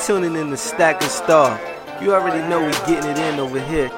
tuning in to Stack and Star. You already know we getting it in over here.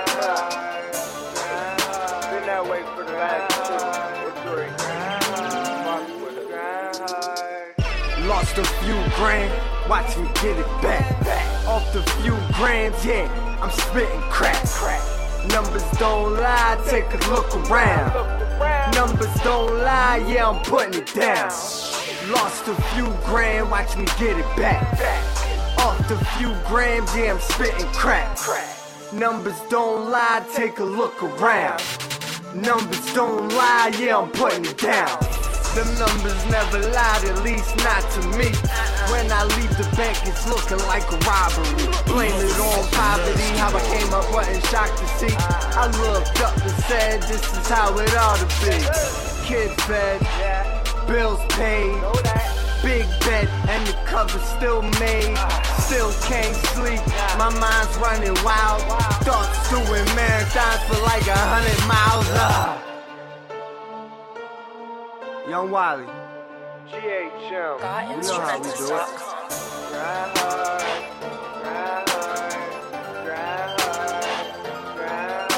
Lost a few grand, watch me get it back. Off the few grams, yeah, I'm spitting crack. Numbers don't lie, take a look around. Numbers don't lie, yeah, I'm putting it down. Lost a few grand, watch me get it back. Off the few grams, yeah, I'm spitting crack. Numbers don't lie, take a look around. Numbers don't lie, yeah, I'm putting it down. Them numbers never lied, at least not to me. When I leave the bank, it's looking like a robbery. Blame it on poverty, how I came up wasn't shocked to see. I looked up and said, this is how it ought to be. Kid fed, bills paid, big bet, and the cover's still made. Still can't sleep, my mind's running wild. Thoughts doing marathons for like 100 miles. Young Wiley, GHM, you know how we do it. Grind hard, grind hard, grind hard, grind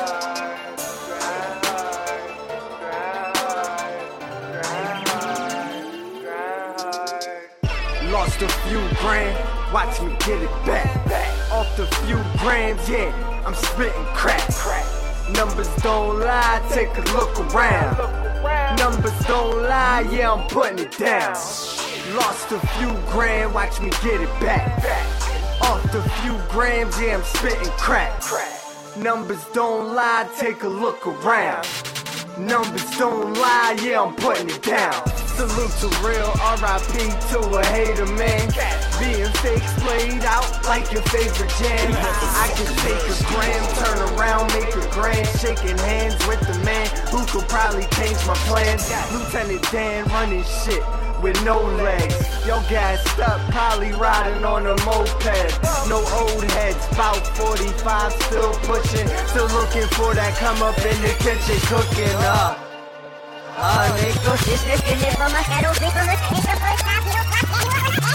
hard, grind hard. Lost a few grand, watch me get it back. Off the few grams, yeah, I'm spitting crack. Numbers don't lie, take a look around. Numbers don't lie, yeah, I'm putting it down. Lost a few grand, watch me get it back. Off the few grams, yeah, I'm spitting crack. Numbers don't lie, take a look around. Numbers don't lie, yeah, I'm putting it down. Salute to real, R.I.P. to a hater, man. Being fake played out like your favorite jam. I can take a gram, turn around, make a grand. Shaking hands with the man who could probably change my plans. Lieutenant Dan running shit with no legs. Yo guys stuck, probably riding on a moped. No old heads, about 45, still pushing. Still looking for that come up in the kitchen, cooking up. Nicos, this is the